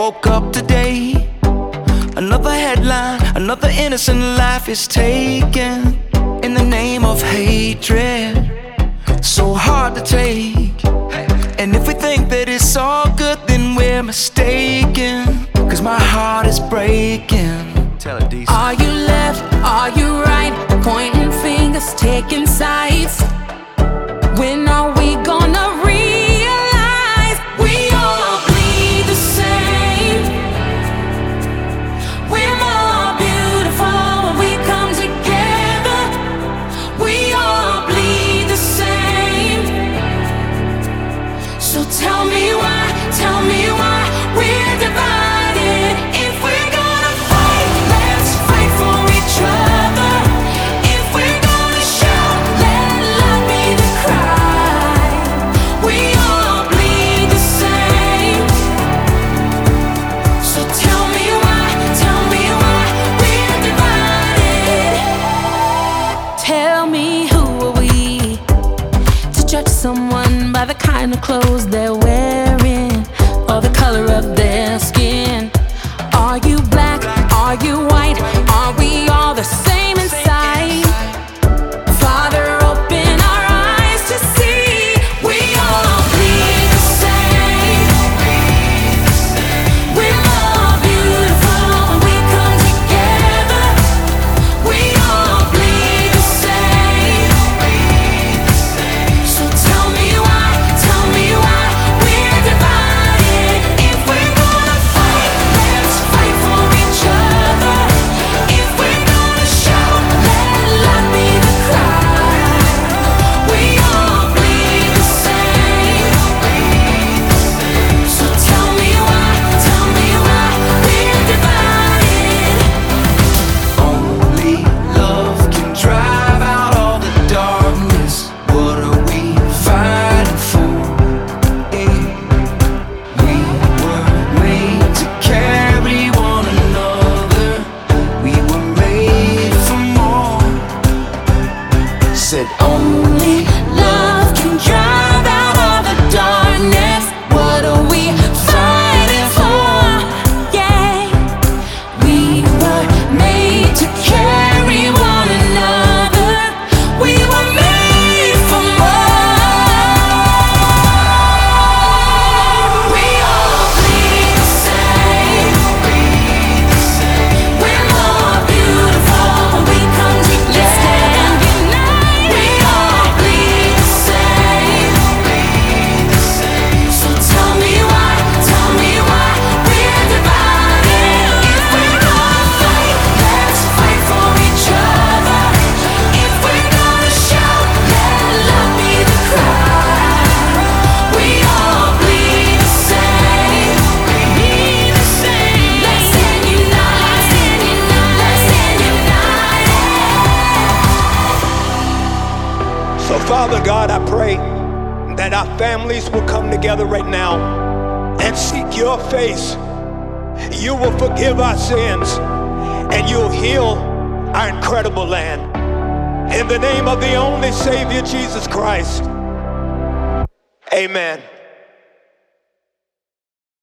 woke up today, another headline, another innocent life is taken in the name of hatred. So hard to take. And if we think that it's all good, then we're mistaken, 'cause my heart is breaking. Tell it decent. Are you left? Are you right? Pointing fingers, taking sides. When are we gonna realize we all bleed the same? We're more beautiful when we come together. We all bleed the same. So tell me why we're divided. If we're gonna fight, let's fight for each other. If we're gonna shout, let love be the cry. We all bleed the same. So tell me why we're divided. Tell me, who are we to judge someone by the kind of clothes they're wearing or the color of their skin? Are you black? Are you white? Are we all the same inside? Father, open our eyes to see we all bleed the same. We're more beautiful when we come together. We all bleed the same. So tell me why we're divided. If we're gonna fight, let's fight for each other. If we're gonna shout, let love be the cry. We all bleed the same. So tell me why we're divided. Only love can drive out all the darkness. What are we fighting for? We were made to carry one another. We were made for more. Said only love can drive out all the darkness. What are we fighting for? Yeah, we were made to carry one another. We were made for more. We all bleed the same. We're more beautiful when we come together. We all bleed the same. So tell me why we're divided. If we're gonna fight, let's fight for each other. If we're gonna shout, let love be the cry. We all bleed the same. Let's stand united. So, Father God, I pray that our families will come together right now and seek your face. You will forgive our sins and you'll heal our incredible land. In the name of the only Savior, Jesus Christ. Amen.